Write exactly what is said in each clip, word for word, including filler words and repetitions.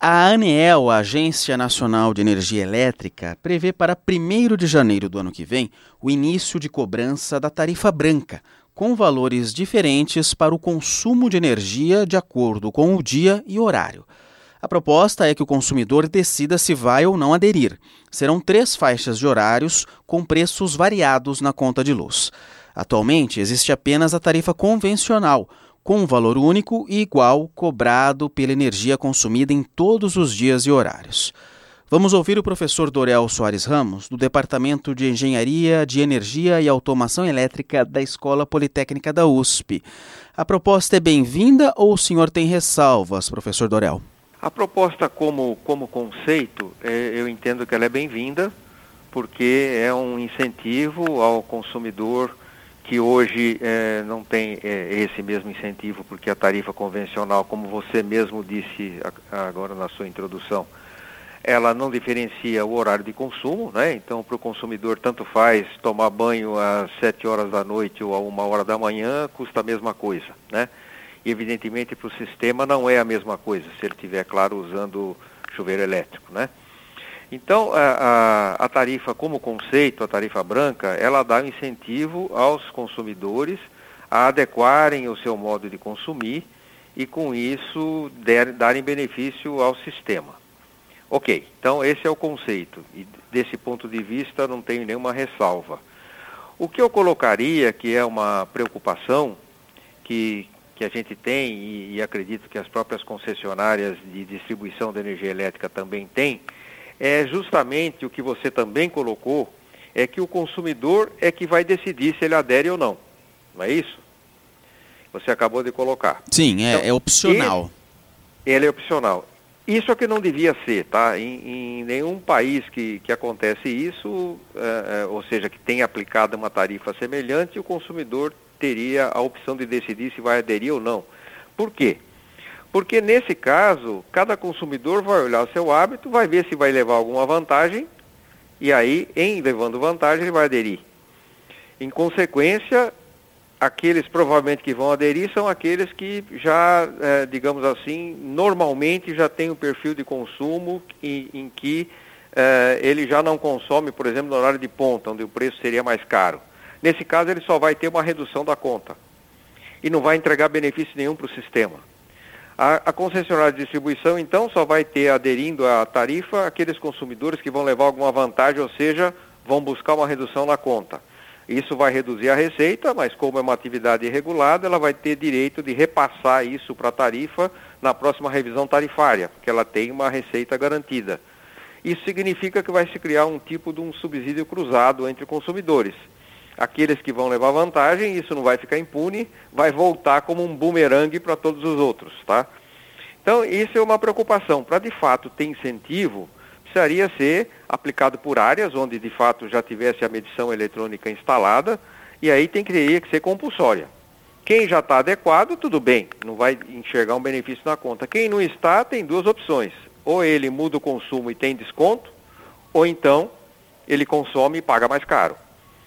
A ANEEL, a Agência Nacional de Energia Elétrica, prevê para primeiro de janeiro do ano que vem o início de cobrança da tarifa branca, com valores diferentes para o consumo de energia de acordo com o dia e horário. A proposta é que o consumidor decida se vai ou não aderir. Serão três faixas de horários com preços variados na conta de luz. Atualmente, existe apenas a tarifa convencional, com um valor único e igual cobrado pela energia consumida em todos os dias e horários. Vamos ouvir o professor Dorel Soares Ramos, do Departamento de Engenharia de Energia e Automação Elétrica da Escola Politécnica da U S P. A proposta é bem-vinda ou o senhor tem ressalvas, professor Dorel? A proposta como, como conceito, é, eu entendo que ela é bem-vinda, porque é um incentivo ao consumidor que hoje é, não tem é, esse mesmo incentivo, porque a tarifa convencional, como você mesmo disse a, agora na sua introdução, ela não diferencia o horário de consumo, né? Então, para o consumidor, tanto faz tomar banho às sete horas da noite ou a uma hora da manhã, custa a mesma coisa, né? E, evidentemente, para o sistema não é a mesma coisa, se ele estiver, claro, usando chuveiro elétrico, né? Então, a, a, a tarifa como conceito, a tarifa branca, ela dá um incentivo aos consumidores a adequarem o seu modo de consumir e, com isso, der, darem benefício ao sistema. Ok, então esse é o conceito e, desse ponto de vista, não tenho nenhuma ressalva. O que eu colocaria, que é uma preocupação que, que a gente tem e, e acredito que as próprias concessionárias de distribuição de energia elétrica também têm, é justamente o que você também colocou, é que o consumidor é que vai decidir se ele adere ou não. Não é isso? Você acabou de colocar. Sim, é, então, é opcional. Ele, ele é opcional. Isso é que não devia ser, tá? Em, em nenhum país que, que acontece isso, é, é, ou seja, que tenha aplicado uma tarifa semelhante, o consumidor teria a opção de decidir se vai aderir ou não. Por quê? Porque, nesse caso, cada consumidor vai olhar o seu hábito, vai ver se vai levar alguma vantagem, e aí, em levando vantagem, ele vai aderir. Em consequência, aqueles provavelmente que vão aderir são aqueles que já, é, digamos assim, normalmente já têm um perfil de consumo em, em que é, ele já não consome, por exemplo, no horário de ponta, onde o preço seria mais caro. Nesse caso, ele só vai ter uma redução da conta e não vai entregar benefício nenhum para o sistema. A, a concessionária de distribuição, então, só vai ter aderindo à tarifa aqueles consumidores que vão levar alguma vantagem, ou seja, vão buscar uma redução na conta. Isso vai reduzir a receita, mas como é uma atividade irregulada, ela vai ter direito de repassar isso para a tarifa na próxima revisão tarifária, porque ela tem uma receita garantida. Isso significa que vai se criar um tipo de um subsídio cruzado entre consumidores. Aqueles que vão levar vantagem, isso não vai ficar impune, vai voltar como um bumerangue para todos os outros, tá? Então, isso é uma preocupação. Para, de fato, ter incentivo, precisaria ser aplicado por áreas onde, de fato, já tivesse a medição eletrônica instalada, e aí tem que, teria que ser compulsória. Quem já está adequado, tudo bem, não vai enxergar um benefício na conta. Quem não está, tem duas opções. Ou ele muda o consumo e tem desconto, ou então ele consome e paga mais caro.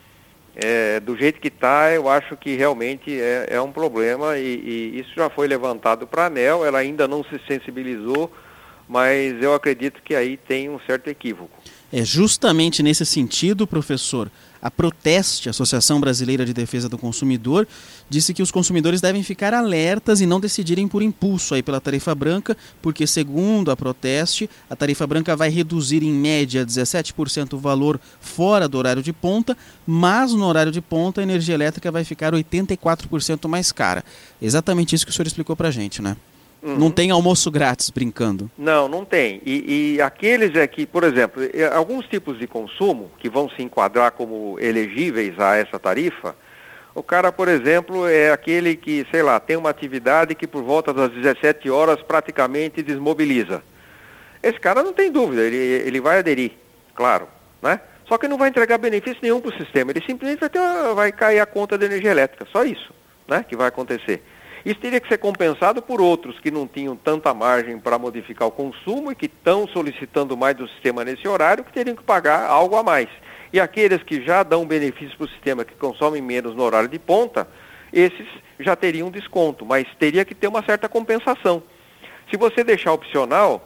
É, do jeito que está, eu acho que realmente é, é um problema e, e isso já foi levantado para a ANEEL, ela ainda não se sensibilizou, mas eu acredito que aí tem um certo equívoco. É justamente nesse sentido, professor, a Proteste, a Associação Brasileira de Defesa do Consumidor, disse que os consumidores devem ficar alertas e não decidirem por impulso aí pela tarifa branca, porque, segundo a Proteste, a tarifa branca vai reduzir em média dezessete por cento o valor fora do horário de ponta, mas no horário de ponta a energia elétrica vai ficar oitenta e quatro por cento mais cara. Exatamente isso que o senhor explicou pra gente, né? Uhum. Não tem almoço grátis brincando. Não, não tem. E, e aqueles é que, por exemplo, alguns tipos de consumo que vão se enquadrar como elegíveis a essa tarifa, o cara, por exemplo, é aquele que, sei lá, tem uma atividade que por volta das dezessete horas praticamente desmobiliza. Esse cara não tem dúvida, ele, ele vai aderir, claro, né? Só que não vai entregar benefício nenhum para o sistema, ele simplesmente vai, ter uma, vai cair a conta de energia elétrica, só isso, né, que vai acontecer. Isso teria que ser compensado por outros que não tinham tanta margem para modificar o consumo e que estão solicitando mais do sistema nesse horário, que teriam que pagar algo a mais. E aqueles que já dão benefício para o sistema, que consomem menos no horário de ponta, esses já teriam desconto, mas teria que ter uma certa compensação. Se você deixar opcional,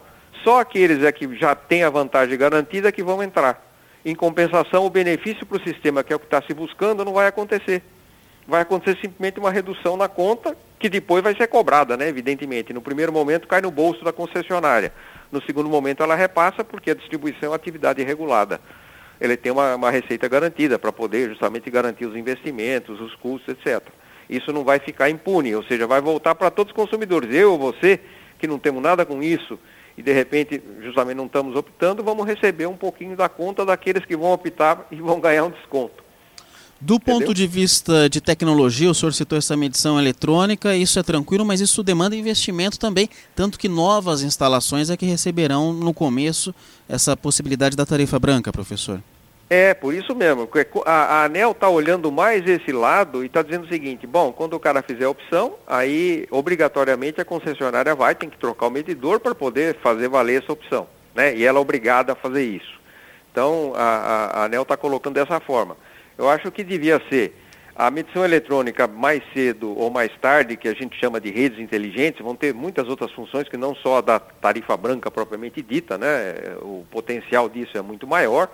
só aqueles é que já têm a vantagem garantida que vão entrar. Em compensação, o benefício para o sistema, que é o que está se buscando, não vai acontecer. Vai acontecer simplesmente uma redução na conta, que depois vai ser cobrada, né, evidentemente. No primeiro momento cai no bolso da concessionária. No segundo momento ela repassa, porque a distribuição é uma atividade regulada. Ele tem uma, uma receita garantida para poder justamente garantir os investimentos, os custos, etcétera. Isso não vai ficar impune, ou seja, vai voltar para todos os consumidores. Eu ou você, que não temos nada com isso, e de repente justamente não estamos optando, vamos receber um pouquinho da conta daqueles que vão optar e vão ganhar um desconto. Do Entendeu? Ponto de vista de tecnologia, o senhor citou essa medição eletrônica, isso é tranquilo, mas isso demanda investimento também, tanto que novas instalações é que receberão no começo essa possibilidade da tarifa branca, professor. É, por isso mesmo. A, a ANEEL está olhando mais esse lado e está dizendo o seguinte, bom, quando o cara fizer a opção, aí obrigatoriamente a concessionária vai, tem que trocar o medidor para poder fazer valer essa opção, né? E ela é obrigada a fazer isso. Então, a, a, a ANEEL está colocando dessa forma. Eu acho que devia ser a medição eletrônica mais cedo ou mais tarde, que a gente chama de redes inteligentes, vão ter muitas outras funções que não só a da tarifa branca propriamente dita, né? O potencial disso é muito maior.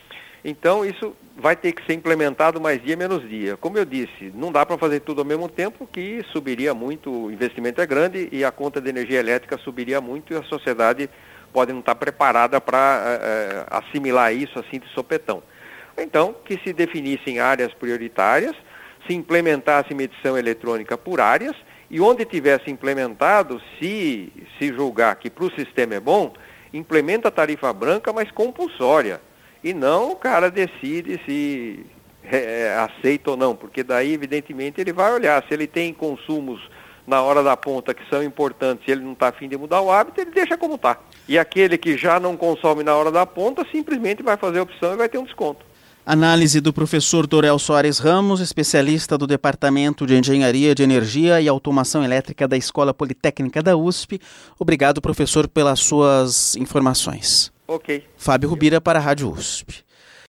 Então, isso vai ter que ser implementado mais dia menos dia. Como eu disse, não dá para fazer tudo ao mesmo tempo, que subiria muito, o investimento é grande e a conta de energia elétrica subiria muito e a sociedade pode não estar preparada para é, assimilar isso assim de sopetão. Então, que se definissem áreas prioritárias, se implementasse medição eletrônica por áreas e onde tivesse implementado, se, se julgar que para o sistema é bom, implementa a tarifa branca, mas compulsória. E não o cara decide se é, aceita ou não, porque daí, evidentemente, ele vai olhar. Se ele tem consumos na hora da ponta que são importantes e ele não está a fim de mudar o hábito, ele deixa como está. E aquele que já não consome na hora da ponta, simplesmente vai fazer a opção e vai ter um desconto. Análise do professor Dorel Soares Ramos, especialista do Departamento de Engenharia de Energia e Automação Elétrica da Escola Politécnica da U S P. Obrigado, professor, pelas suas informações. Ok. Fábio Rubira para a Rádio U S P.